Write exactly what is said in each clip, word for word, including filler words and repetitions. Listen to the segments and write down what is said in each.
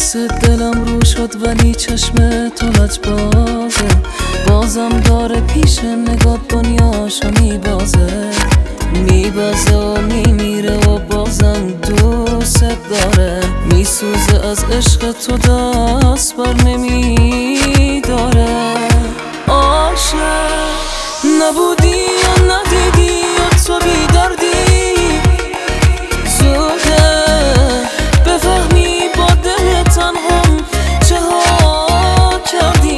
حس دلم رو شد ولی چشم تو لجبازه، بازم داره پیش نگاه دنیاشو میبازه میبازه و میمیره و بازم دوست داره، میسوزه از عشق تو دست بر نمیداره. عاشق نبودی یا ندیدی یا تو بیدردی، زوده بفهمی با دل تنهام چه ها کردی.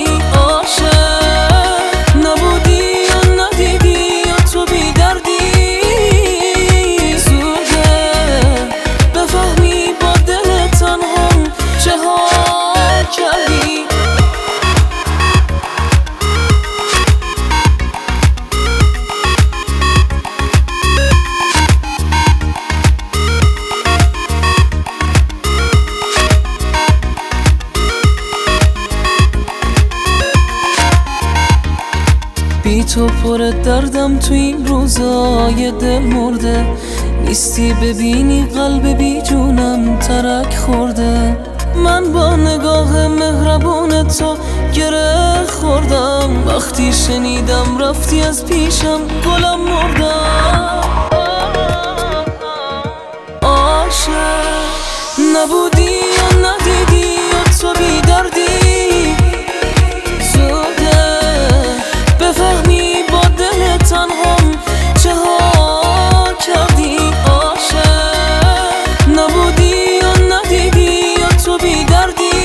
عاشق نبودی یا ندیدی یا تو بیدردی، زوده بفهمی با دل تنهام چه ها کردی. بی تو پر دردم تو این روزای دل مرده، نیستی ببینی قلب بی جونم ترک خورده. من با نگاه مهربون تو گره خوردم، وقتی شنیدم رفتی از پیشم گلم مردم. عاشق نبودی یا ندیدی یا تو بیدردی، زوده بفهمی با دل تنهام چه ها کردی. عاشق نبودی یا ندیدی یا تو بیدردی،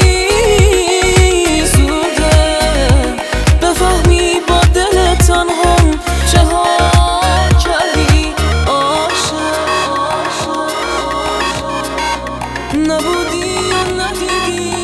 زوده بفهمی با دل تنهام چه ها کردی. عاشق نبودی یا ندیدی